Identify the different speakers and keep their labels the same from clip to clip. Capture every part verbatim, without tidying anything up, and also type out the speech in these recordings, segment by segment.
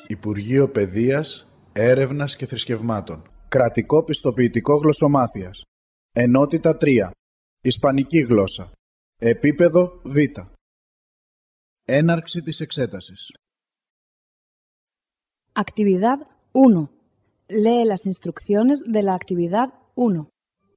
Speaker 1: Υπουργείο Παιδείας, Έρευνας και Θρησκευμάτων. Κρατικό Πιστοποιητικό Γλωσσομάθειας. Ενότητα τρία. Ισπανική γλώσσα. Επίπεδο Β. Έναρξη της εξέτασης.
Speaker 2: Actividad uno. Lee las instrucciones de la actividad uno.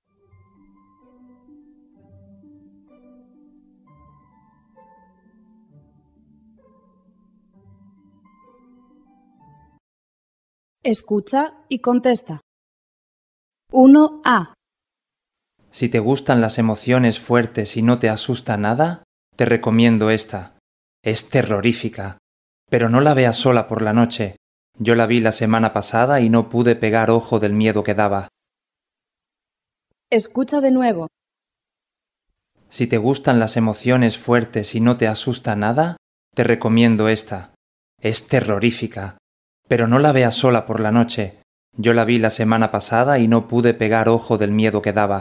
Speaker 2: Escucha y contesta. uno A.
Speaker 3: Si te gustan las emociones fuertes y no te asusta nada, te recomiendo esta. Es terrorífica, pero no la veas sola por la noche. Yo la vi la semana pasada y no pude pegar ojo del miedo que daba.
Speaker 2: Escucha de nuevo.
Speaker 3: Si te gustan las emociones fuertes y no te asusta nada, te recomiendo esta. Es terrorífica, pero no la veas sola por la noche. Yo la vi la semana pasada y no pude pegar ojo del miedo que daba.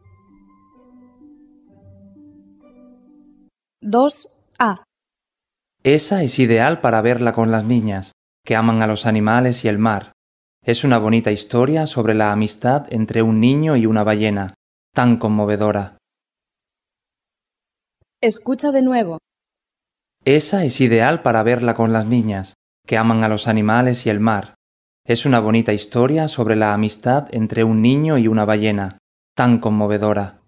Speaker 2: dos A.
Speaker 3: Esa es ideal para verla con las niñas, que aman a los animales y el mar. Es una bonita historia sobre la amistad entre un niño y una ballena, tan conmovedora.
Speaker 2: Escucha de nuevo.
Speaker 3: Esa es ideal para verla con las niñas, que aman a los animales y el mar. Es una bonita historia sobre la amistad entre un niño y una ballena, tan conmovedora.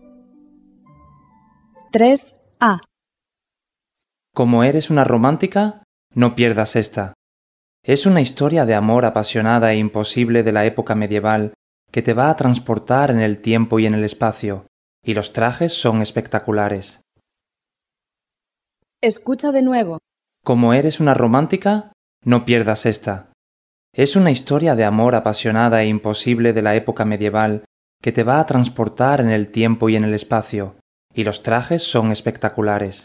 Speaker 2: tres A.
Speaker 3: Como eres una romántica, no pierdas esta. Es una historia de amor apasionada e imposible de la época medieval que te va a transportar en el tiempo y en el espacio, y los trajes son espectaculares.
Speaker 2: Escucha de nuevo.
Speaker 3: Como eres una romántica, no pierdas esta. Es una historia de amor apasionada e imposible de la época medieval que te va a transportar en el tiempo y en el espacio, y los trajes son espectaculares.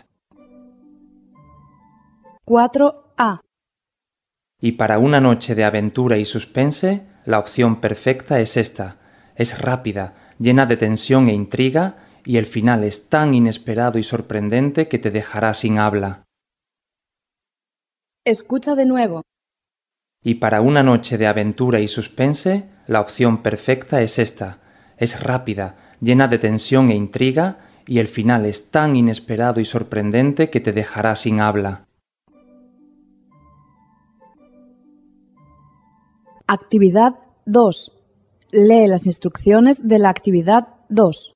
Speaker 2: cuatro A.
Speaker 3: Y para una noche de aventura y suspense, la opción perfecta es esta. Es rápida, llena de tensión e intriga, y el final es tan inesperado y sorprendente que te dejará sin habla.
Speaker 2: Escucha de nuevo.
Speaker 3: Y para una noche de aventura y suspense, la opción perfecta es esta. Es rápida, llena de tensión e intriga, y el final es tan inesperado y sorprendente que te dejará sin habla.
Speaker 2: Actividad dos. Lee las instrucciones de la actividad dos.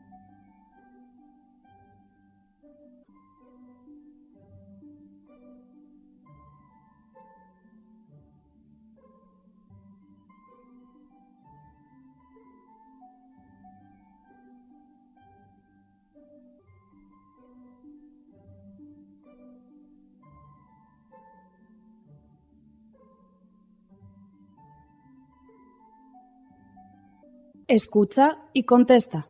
Speaker 2: Escucha y contesta.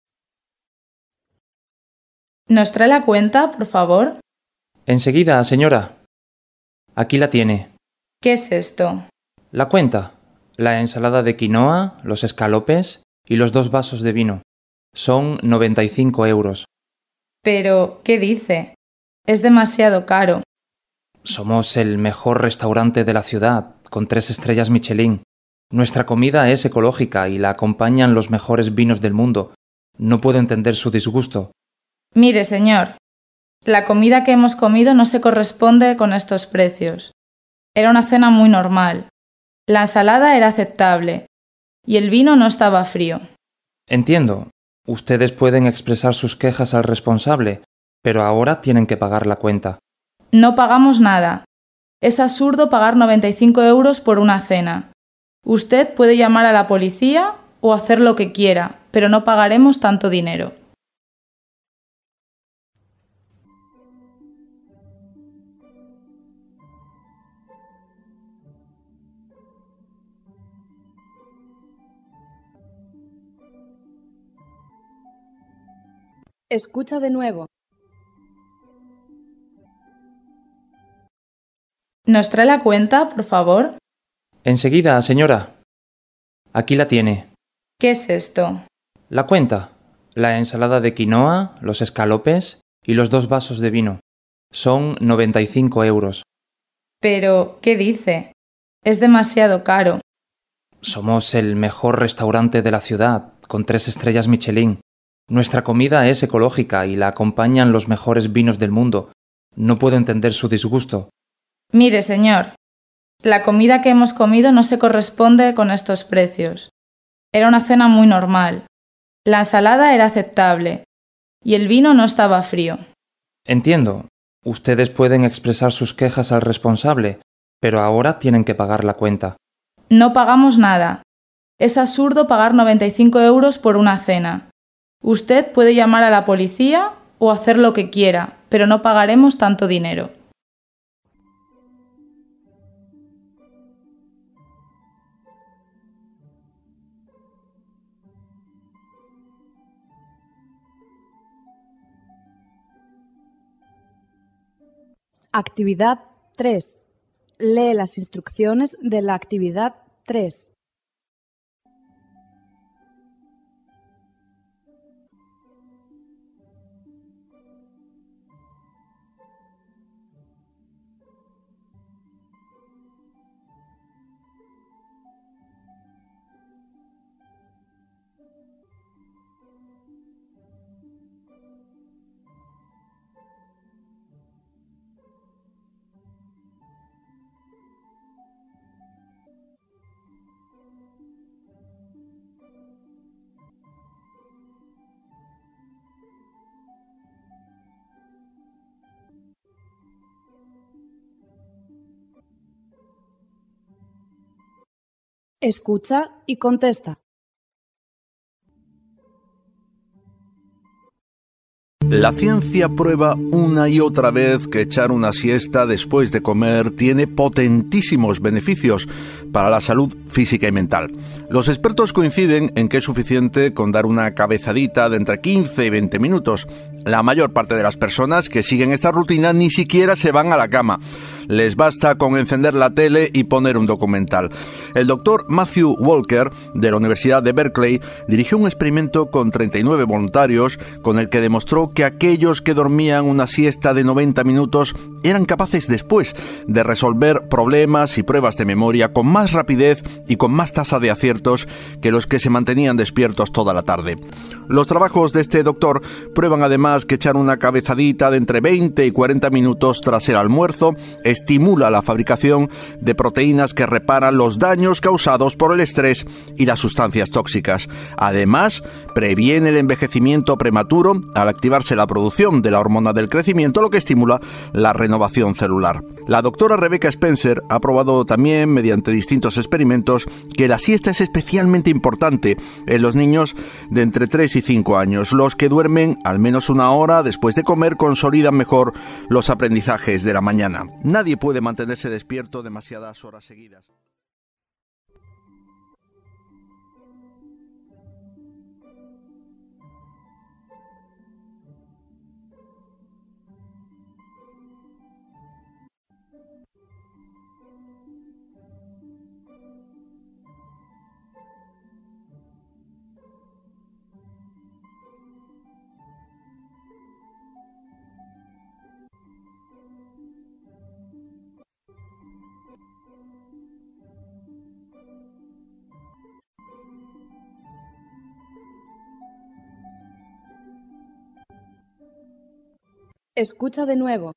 Speaker 4: ¿Nos trae la cuenta, por favor?
Speaker 3: Enseguida, señora. Aquí la tiene.
Speaker 4: ¿Qué es esto?
Speaker 3: La cuenta. La ensalada de quinoa, los escalopes y los dos vasos de vino. Son noventa y cinco euros.
Speaker 4: Pero, ¿qué dice? Es demasiado caro.
Speaker 3: Somos el mejor restaurante de la ciudad, con tres estrellas Michelin. Nuestra comida es ecológica y la acompañan los mejores vinos del mundo. No puedo entender su disgusto.
Speaker 4: Mire, señor, la comida que hemos comido no se corresponde con estos precios. Era una cena muy normal. La ensalada era aceptable y el vino no estaba frío.
Speaker 3: Entiendo. Ustedes pueden expresar sus quejas al responsable, pero ahora tienen que pagar la cuenta.
Speaker 4: No pagamos nada. Es absurdo pagar noventa y cinco euros por una cena. Usted puede llamar a la policía o hacer lo que quiera, pero no pagaremos tanto dinero.
Speaker 2: Escucha de nuevo.
Speaker 4: ¿Nos trae la cuenta, por favor?
Speaker 3: Enseguida, señora. Aquí la tiene.
Speaker 4: ¿Qué es esto?
Speaker 3: La cuenta. La ensalada de quinoa, los escalopes y los dos vasos de vino. Son noventa y cinco euros.
Speaker 4: Pero, ¿qué dice? Es demasiado caro.
Speaker 3: Somos el mejor restaurante de la ciudad, con tres estrellas Michelin. Nuestra comida es ecológica y la acompañan los mejores vinos del mundo. No puedo entender su disgusto.
Speaker 4: Mire, señor, la comida que hemos comido no se corresponde con estos precios. Era una cena muy normal. La ensalada era aceptable y el vino no estaba frío.
Speaker 3: Entiendo. Ustedes pueden expresar sus quejas al responsable, pero ahora tienen que pagar la cuenta.
Speaker 4: No pagamos nada. Es absurdo pagar noventa y cinco euros por una cena. Usted puede llamar a la policía o hacer lo que quiera, pero no pagaremos tanto dinero.
Speaker 2: Actividad tres. Lee las instrucciones de la actividad tres. Escucha y contesta.
Speaker 5: La ciencia prueba una y otra vez que echar una siesta después de comer tiene potentísimos beneficios para la salud física y mental. Los expertos coinciden en que es suficiente con dar una cabezadita de entre quince y veinte minutos. La mayor parte de las personas que siguen esta rutina ni siquiera se van a la cama. Les basta con encender la tele y poner un documental. El doctor Matthew Walker, de la Universidad de Berkeley, dirigió un experimento con treinta y nueve voluntarios con el que demostró que aquellos que dormían una siesta de noventa minutos eran capaces después de resolver problemas y pruebas de memoria con más rapidez y con más tasa de aciertos que los que se mantenían despiertos toda la tarde. Los trabajos de este doctor prueban además que echar una cabezadita de entre veinte y cuarenta minutos tras el almuerzo estimula la fabricación de proteínas que reparan los daños causados por el estrés y las sustancias tóxicas. Además, previene el envejecimiento prematuro al activarse la producción de la hormona del crecimiento, lo que estimula la renovación celular. La doctora Rebecca Spencer ha probado también, mediante distintos experimentos, que la siesta es especialmente importante en los niños de entre tres y cinco años. Los que duermen al menos una hora después de comer consolidan mejor los aprendizajes de la mañana. Nadie puede mantenerse despierto demasiadas horas seguidas.
Speaker 2: Escucha de nuevo.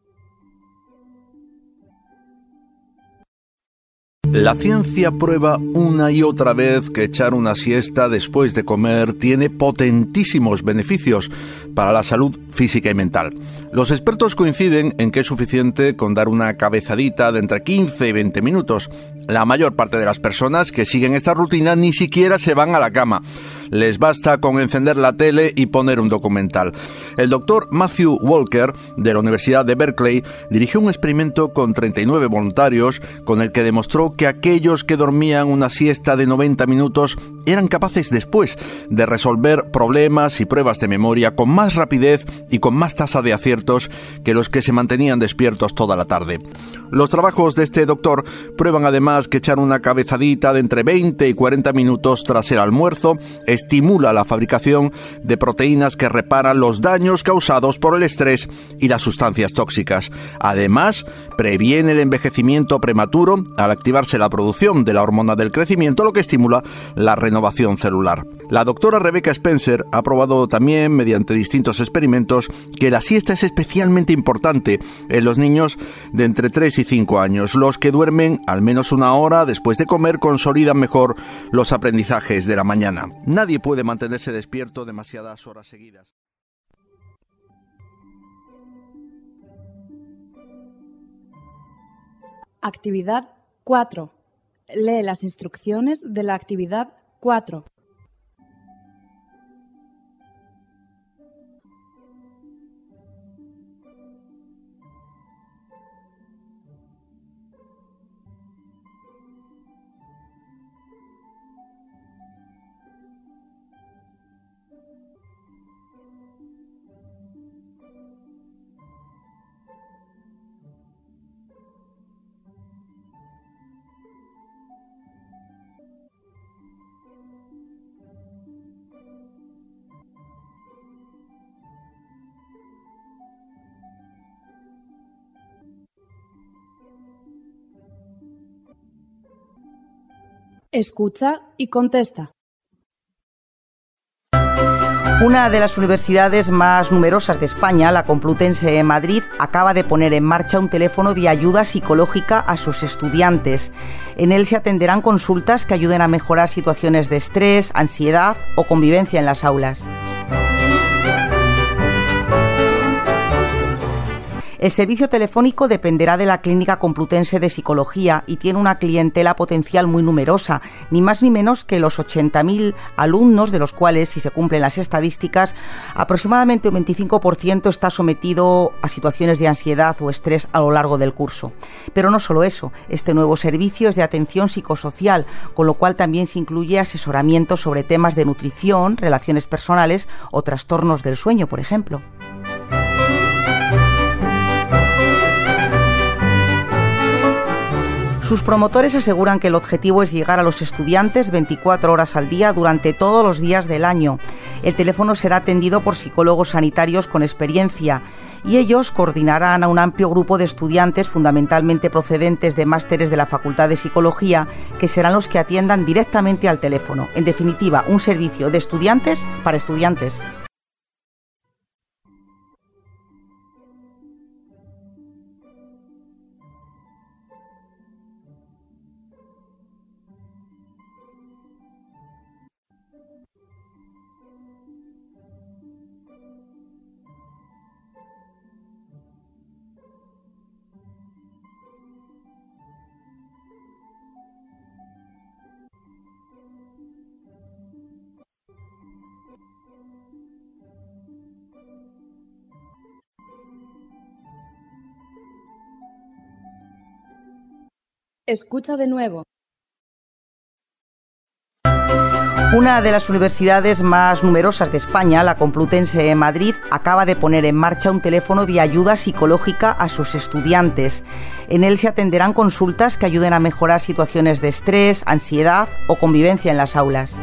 Speaker 5: La ciencia prueba una y otra vez que echar una siesta después de comer tiene potentísimos beneficios para la salud física y mental. Los expertos coinciden en que es suficiente con dar una cabezadita de entre quince y veinte minutos. La mayor parte de las personas que siguen esta rutina ni siquiera se van a la cama. Les basta con encender la tele y poner un documental. El doctor Matthew Walker, de la Universidad de Berkeley, dirigió un experimento con treinta y nueve voluntarios con el que demostró que aquellos que dormían una siesta de noventa minutos eran capaces después de resolver problemas y pruebas de memoria con más rapidez y con más tasa de aciertos que los que se mantenían despiertos toda la tarde. Los trabajos de este doctor prueban además que echar una cabezadita de entre veinte y cuarenta minutos tras el almuerzo estimula la fabricación de proteínas que reparan los daños causados por el estrés y las sustancias tóxicas. Además, previene el envejecimiento prematuro al activarse la producción de la hormona del crecimiento, lo que estimula la renovación celular. La doctora Rebecca Spencer ha probado también, mediante distintos experimentos, que la siesta es especialmente importante en los niños de entre tres y cinco años. Los que duermen al menos una hora después de comer consolidan mejor los aprendizajes de la mañana. Nadie puede mantenerse despierto demasiadas horas seguidas.
Speaker 2: Actividad cuatro. Lee las instrucciones de la actividad cuatro. Escucha y contesta.
Speaker 6: Una de las universidades más numerosas de España, la Complutense de Madrid, acaba de poner en marcha un teléfono de ayuda psicológica a sus estudiantes. En él se atenderán consultas que ayuden a mejorar situaciones de estrés, ansiedad o convivencia en las aulas. El servicio telefónico dependerá de la Clínica Complutense de Psicología y tiene una clientela potencial muy numerosa, ni más ni menos que los ochenta mil alumnos, de los cuales, si se cumplen las estadísticas, aproximadamente un veinticinco por ciento está sometido a situaciones de ansiedad o estrés a lo largo del curso. Pero no solo eso, este nuevo servicio es de atención psicosocial, con lo cual también se incluye asesoramiento sobre temas de nutrición, relaciones personales o trastornos del sueño, por ejemplo. Sus promotores aseguran que el objetivo es llegar a los estudiantes veinticuatro horas al día durante todos los días del año. El teléfono será atendido por psicólogos sanitarios con experiencia y ellos coordinarán a un amplio grupo de estudiantes, fundamentalmente procedentes de másteres de la Facultad de Psicología, que serán los que atiendan directamente al teléfono. En definitiva, un servicio de estudiantes para estudiantes.
Speaker 2: Escucha de nuevo.
Speaker 6: Una de las universidades más numerosas de España, la Complutense de Madrid, acaba de poner en marcha un teléfono de ayuda psicológica a sus estudiantes. En él se atenderán consultas que ayuden a mejorar situaciones de estrés, ansiedad o convivencia en las aulas.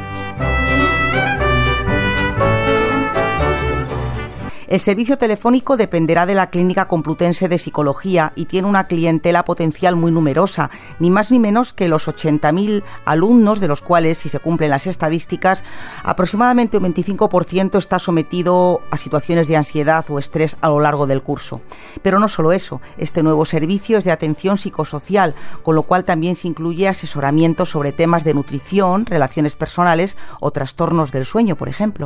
Speaker 6: El servicio telefónico dependerá de la Clínica Complutense de Psicología y tiene una clientela potencial muy numerosa, ni más ni menos que los ochenta mil alumnos, de los cuales, si se cumplen las estadísticas, aproximadamente un veinticinco por ciento está sometido a situaciones de ansiedad o estrés a lo largo del curso. Pero no solo eso, este nuevo servicio es de atención psicosocial, con lo cual también se incluye asesoramiento sobre temas de nutrición, relaciones personales o trastornos del sueño, por ejemplo.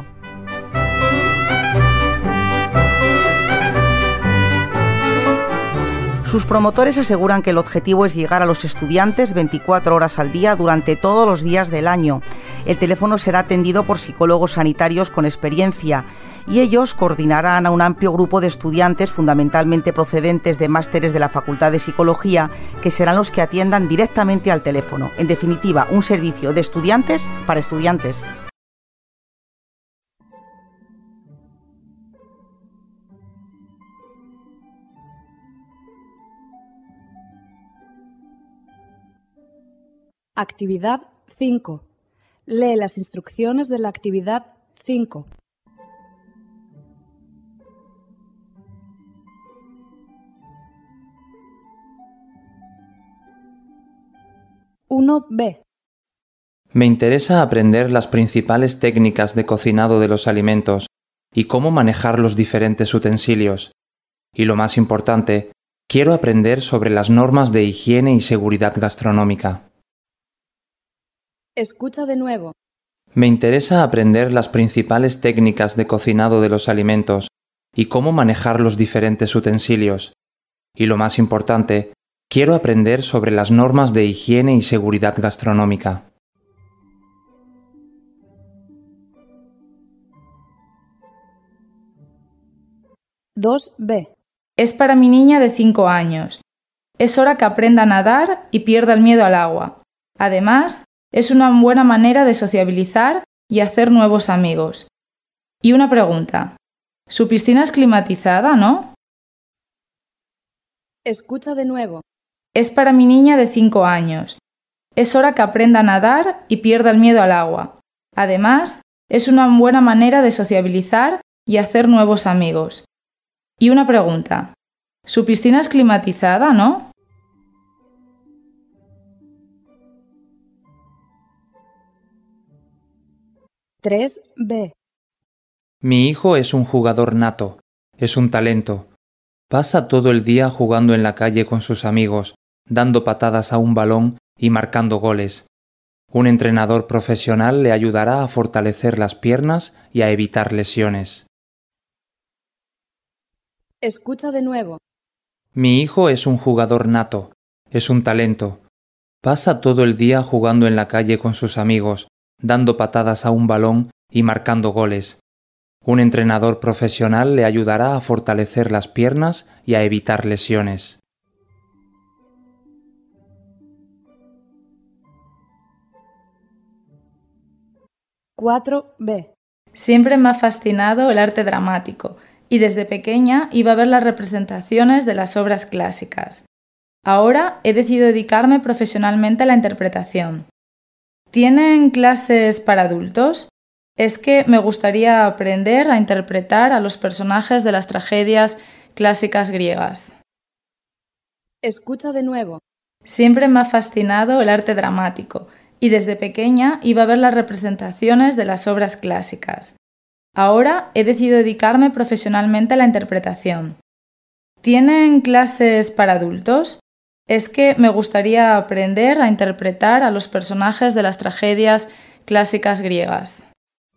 Speaker 6: Sus promotores aseguran que el objetivo es llegar a los estudiantes veinticuatro horas al día durante todos los días del año. El teléfono será atendido por psicólogos sanitarios con experiencia y ellos coordinarán a un amplio grupo de estudiantes, fundamentalmente procedentes de másteres de la Facultad de Psicología, que serán los que atiendan directamente al teléfono. En definitiva, un servicio de estudiantes para estudiantes.
Speaker 2: Actividad cinco. Lee las instrucciones de la actividad cinco. uno B.
Speaker 3: Me interesa aprender las principales técnicas de cocinado de los alimentos y cómo manejar los diferentes utensilios. Y lo más importante, quiero aprender sobre las normas de higiene y seguridad gastronómica.
Speaker 2: Escucha de nuevo.
Speaker 3: Me interesa aprender las principales técnicas de cocinado de los alimentos y cómo manejar los diferentes utensilios. Y lo más importante, quiero aprender sobre las normas de higiene y seguridad gastronómica.
Speaker 2: dos B.
Speaker 4: Es para mi niña de cinco años. Es hora que aprenda a nadar y pierda el miedo al agua. Además, es una buena manera de sociabilizar y hacer nuevos amigos. Y una pregunta. Su piscina es climatizada, ¿no?
Speaker 2: Escucha de nuevo.
Speaker 4: Es para mi niña de cinco años. Es hora que aprenda a nadar y pierda el miedo al agua. Además, es una buena manera de sociabilizar y hacer nuevos amigos. Y una pregunta. Su piscina es climatizada, ¿no?
Speaker 2: tres B.
Speaker 3: Mi hijo es un jugador nato, es un talento. Pasa todo el día jugando en la calle con sus amigos, dando patadas a un balón y marcando goles. Un entrenador profesional le ayudará a fortalecer las piernas y a evitar lesiones.
Speaker 2: Escucha de nuevo.
Speaker 3: Mi hijo es un jugador nato, es un talento. Pasa todo el día jugando en la calle con sus amigos, dando patadas a un balón y marcando goles. Un entrenador profesional le ayudará a fortalecer las piernas y a evitar lesiones.
Speaker 2: cuatro B.
Speaker 4: Siempre me ha fascinado el arte dramático y desde pequeña iba a ver las representaciones de las obras clásicas. Ahora he decidido dedicarme profesionalmente a la interpretación. ¿Tienen clases para adultos? Es que me gustaría aprender a interpretar a los personajes de las tragedias clásicas griegas.
Speaker 2: Escucha de nuevo.
Speaker 4: Siempre me ha fascinado el arte dramático y desde pequeña iba a ver las representaciones de las obras clásicas. Ahora he decidido dedicarme profesionalmente a la interpretación. ¿Tienen clases para adultos? Es que me gustaría aprender a interpretar a los personajes de las tragedias clásicas griegas.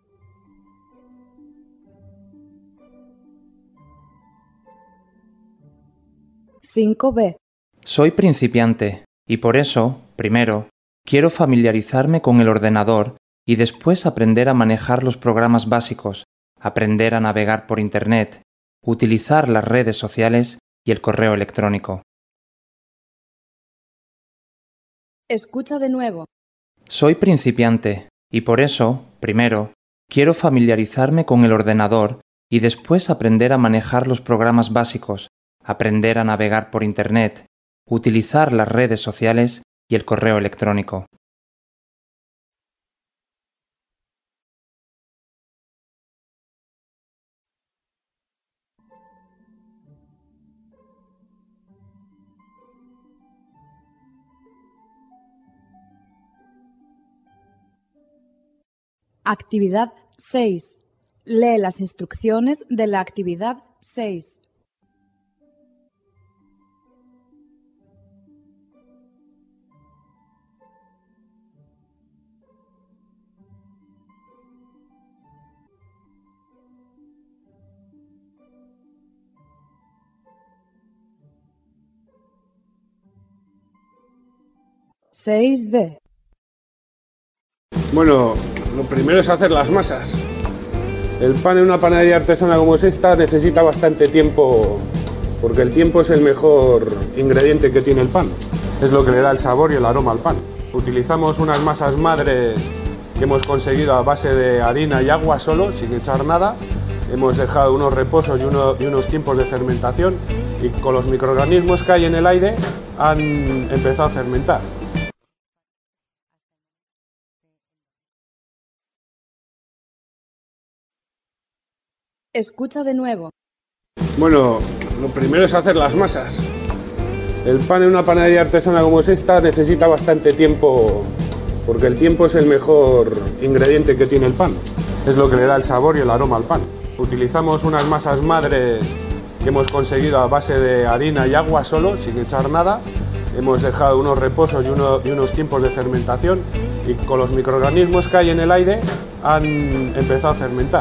Speaker 2: cinco B.
Speaker 3: Soy principiante y por eso, primero, quiero familiarizarme con el ordenador y después aprender a manejar los programas básicos, aprender a navegar por Internet, utilizar las redes sociales y el correo electrónico.
Speaker 2: Escucha de nuevo.
Speaker 3: Soy principiante y por eso, primero, quiero familiarizarme con el ordenador y después aprender a manejar los programas básicos, aprender a navegar por Internet, utilizar las redes sociales y el correo electrónico.
Speaker 2: Actividad seis. Lee las instrucciones de la actividad seis. seis B.
Speaker 7: Bueno, lo primero es hacer las masas. El pan en una panadería artesana como es esta necesita bastante tiempo, porque el tiempo es el mejor ingrediente que tiene el pan. Es lo que le da el sabor y el aroma al pan. Utilizamos unas masas madres que hemos conseguido a base de harina y agua solo, sin echar nada. Hemos dejado unos reposos y, uno, y unos tiempos de fermentación y con los microorganismos que hay en el aire han empezado a fermentar.
Speaker 2: Escucha de nuevo.
Speaker 7: Bueno, lo primero es hacer las masas. El pan en una panadería artesana como es esta necesita bastante tiempo, porque el tiempo es el mejor ingrediente que tiene el pan. Es lo que le da el sabor y el aroma al pan. Utilizamos unas masas madres que hemos conseguido a base de harina y agua solo, sin echar nada. Hemos dejado unos reposos y, uno, y unos tiempos de fermentación y con los microorganismos que hay en el aire han empezado a fermentar.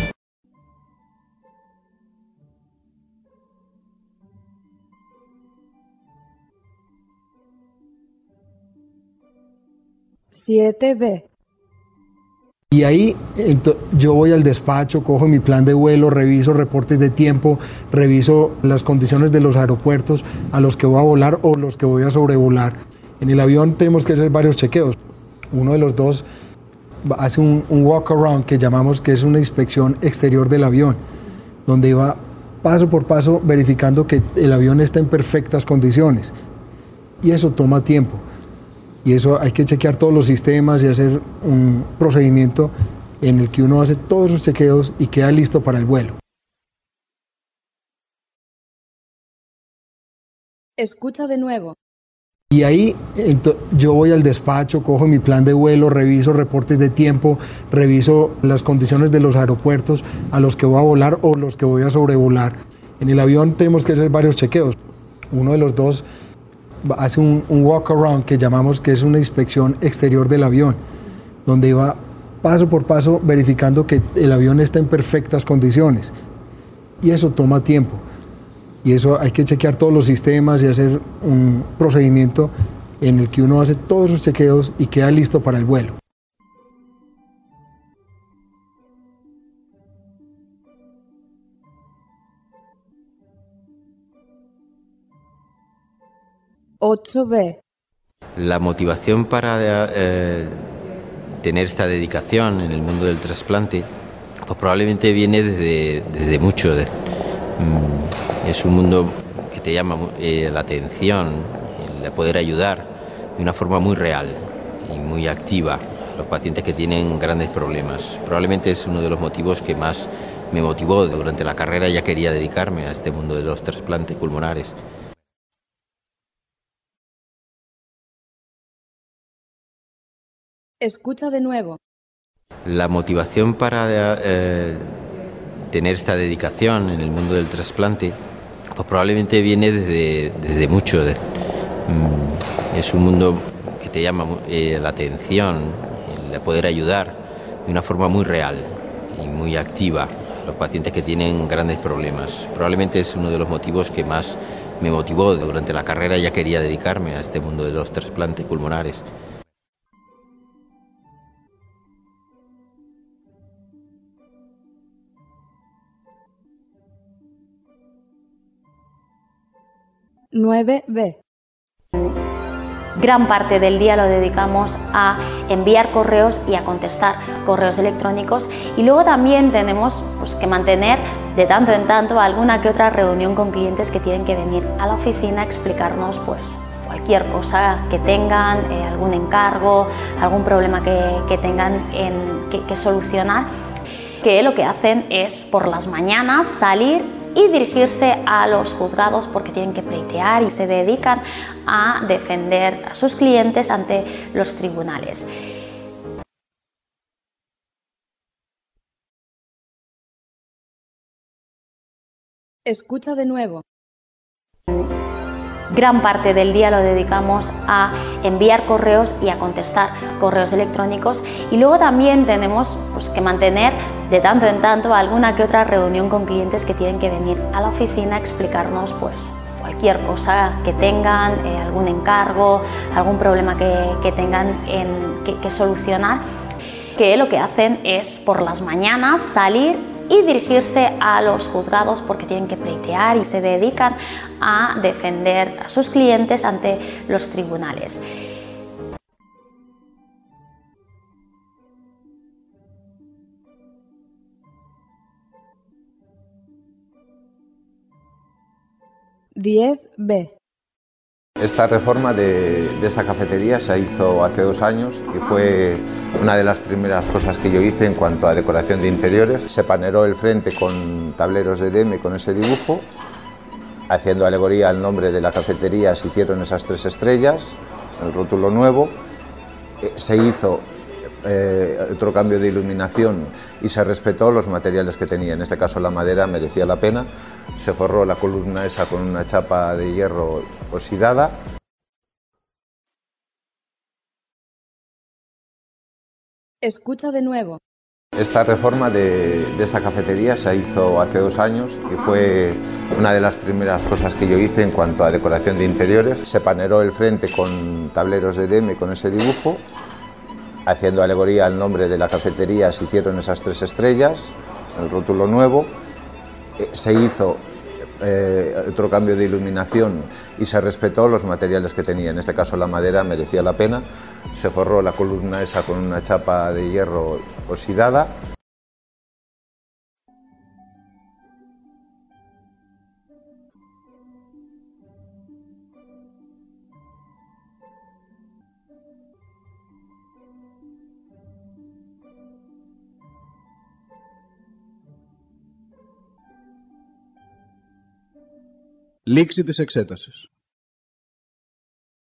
Speaker 2: siete be.
Speaker 8: Y ahí ento- yo voy al despacho, cojo mi plan de vuelo, reviso reportes de tiempo, reviso las condiciones de los aeropuertos a los que voy a volar o los que voy a sobrevolar. En el avión tenemos que hacer varios chequeos. Uno de los dos hace un, un walk around que llamamos, que es una inspección exterior del avión, donde va paso por paso verificando que el avión está en perfectas condiciones. Y eso toma tiempo. Y eso hay que chequear todos los sistemas y hacer un procedimiento en el que uno hace todos los chequeos y queda listo para el vuelo.
Speaker 2: Escucha de nuevo.
Speaker 8: Y ahí ento- yo voy al despacho, cojo mi plan de vuelo, reviso reportes de tiempo, reviso las condiciones de los aeropuertos a los que voy a volar o los que voy a sobrevolar. En el avión tenemos que hacer varios chequeos. Uno de los dos hace un, un walk around que llamamos, que es una inspección exterior del avión, donde va paso por paso verificando que el avión está en perfectas condiciones. Y eso toma tiempo. Y eso hay que chequear todos los sistemas y hacer un procedimiento en el que uno hace todos los chequeos y queda listo para el vuelo.
Speaker 2: ocho be.
Speaker 9: La motivación para eh, tener esta dedicación en el mundo del trasplante pues probablemente viene desde, desde mucho. De, mm, es un mundo que te llama eh, la atención, el poder ayudar de una forma muy real y muy activa a los pacientes que tienen grandes problemas. Probablemente es uno de los motivos que más me motivó. Durante la carrera ya quería dedicarme a este mundo de los trasplantes pulmonares.
Speaker 2: Escucha de nuevo.
Speaker 9: La motivación para eh, tener esta dedicación en el mundo del trasplante pues probablemente viene desde, desde mucho. De, mm, es un mundo que te llama eh, la atención, el poder ayudar de una forma muy real y muy activa a los pacientes que tienen grandes problemas. Probablemente es uno de los motivos que más me motivó. Durante la carrera ya quería dedicarme a este mundo de los trasplantes pulmonares.
Speaker 2: nueve be.
Speaker 10: Gran parte del día lo dedicamos a enviar correos y a contestar correos electrónicos, y luego también tenemos pues, que mantener de tanto en tanto alguna que otra reunión con clientes que tienen que venir a la oficina a explicarnos pues, cualquier cosa que tengan, eh, algún encargo, algún problema que, que tengan en, que, que solucionar, que lo que hacen es por las mañanas salir y dirigirse a los juzgados porque tienen que pleitear y se dedican a defender a sus clientes ante los tribunales.
Speaker 2: Escucha de nuevo.
Speaker 10: Gran parte del día lo dedicamos a enviar correos y a contestar correos electrónicos, y luego también tenemos pues, que mantener de tanto en tanto alguna que otra reunión con clientes que tienen que venir a la oficina a explicarnos pues, cualquier cosa que tengan, eh, algún encargo, algún problema que, que tengan en, que, que solucionar, que lo que hacen es por las mañanas salir y dirigirse a los juzgados porque tienen que pleitear y se dedican a defender a sus clientes ante los tribunales.
Speaker 2: diez be.
Speaker 11: Esta reforma de, de esta cafetería se hizo hace dos años y fue una de las primeras cosas que yo hice en cuanto a decoración de interiores. Se paneró el frente con tableros de D M con ese dibujo. Haciendo alegoría al nombre de la cafetería se hicieron esas tres estrellas, el rótulo nuevo. Se hizo eh, otro cambio de iluminación y se respetó los materiales que tenía. En este caso la madera merecía la pena. Se forró la columna esa con una chapa de hierro oxidada.
Speaker 2: Escucha de nuevo.
Speaker 11: Esta reforma de, de esta cafetería se hizo hace dos años y fue una de las primeras cosas que yo hice en cuanto a decoración de interiores. Se paneró el frente con tableros de D M con ese dibujo. Haciendo alegoría al nombre de la cafetería se hicieron esas tres estrellas, el rótulo nuevo. Se hizo eh, otro cambio de iluminación y se respetó los materiales que tenía. En este caso la madera merecía la pena. Se forró la columna esa con una chapa de hierro oxidada.
Speaker 1: Λήξη της εξέτασης.